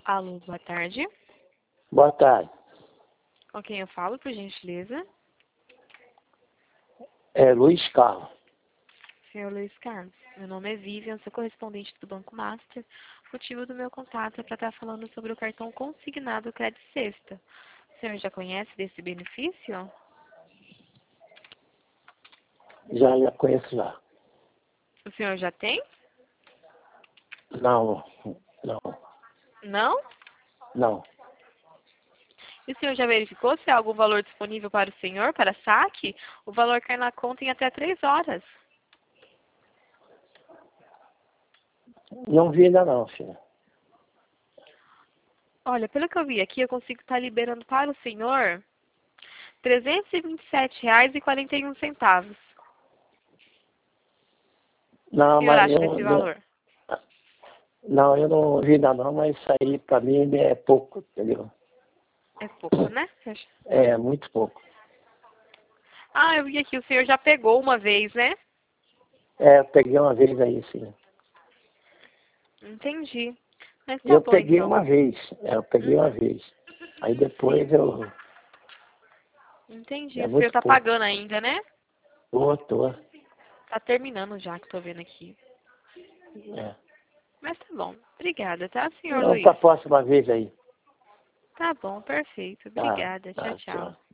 Alô, boa tarde. Boa tarde. Com quem eu falo, por gentileza? É Luiz Carlos. Senhor Luiz Carlos, meu nome é Vivian, sou correspondente do Banco Master. O motivo do meu contato é para estar falando sobre o cartão consignado Crédito Sexta. O senhor já conhece desse benefício? Já conheço já. O senhor já tem? Não. Não? Não. E o senhor já verificou se há algum valor disponível para o senhor, para saque? O valor cai na conta em até 3 horas. Não vi ainda não, filha. Olha, pelo que eu vi aqui, eu consigo estar liberando para o senhor R$ 327,41. O que o Não, senhor mas acha desse valor? eu não vi ainda não, mas isso aí pra mim é pouco, entendeu? É pouco, né? É muito pouco. Ah, eu vi aqui, o senhor já pegou uma vez, né? É, eu peguei uma vez aí, sim. Entendi. Mas tá Eu bom, peguei então. uma vez. Eu peguei uma Uhum, vez. Aí sim, depois entendi. é O senhor muito tá pouco. pagando ainda, né? Tô. Tá terminando já, que tô vendo aqui. É. Mas tá bom. Obrigada, tá, senhor Vamos pra Luiz? próxima vez aí. Tá bom, perfeito. Tá, Obrigada. Tchau, tá, tchau. tchau.